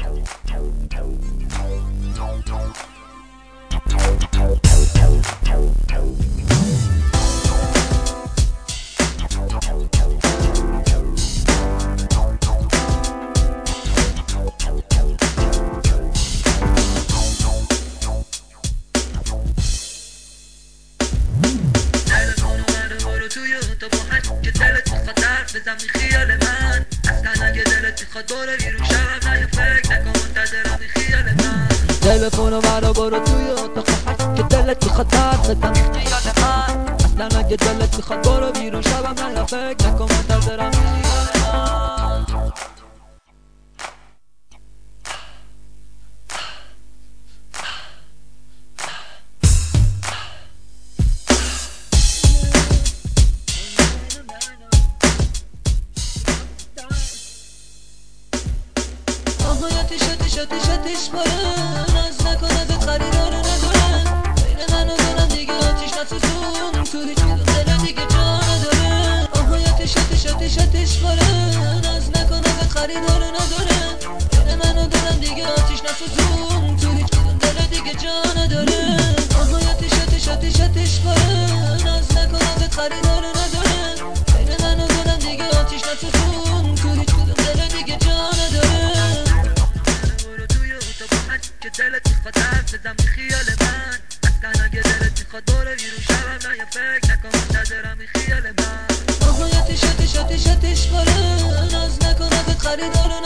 بزن بی خیال من اصلا اگه دلت میخواد برو بیرون شبم نه فکر نکن منتظرم بی خیال من تلفنو برو برو توی اتاق که دلت میخواد حرف بزن بی خیال من اصلا اگه دلت میخواد برو بیرون شبم نه فکر نکن منتظرم بی خیال من آتیش بارن ناز نکن ازت خریدار ندارن بین من و دلم دیگه آتیش نسوزون تو هیچ کدوم دلم دیگه جا نداره آهای آتیش بارن ناز نکن ازت خریدار ندارن بین من و دلم دیگه آتیش نسوزون تو هیچ کدوم دلم دیگه جا نداره آهای آتیش بارن ناز نکن ازت خریدار ندارن بین من و دلم دیگه آتیش نسوزون تو هیچ کدوم دلم دیگه جا نداره که دلت میخواد حرف بزن بی خیال من اصلا اگه دلت میخواد برو بیرون شبم نه فکر نکن منتظرم بی خیال من آهای آتیش بارن ناز نکن ازت خریدار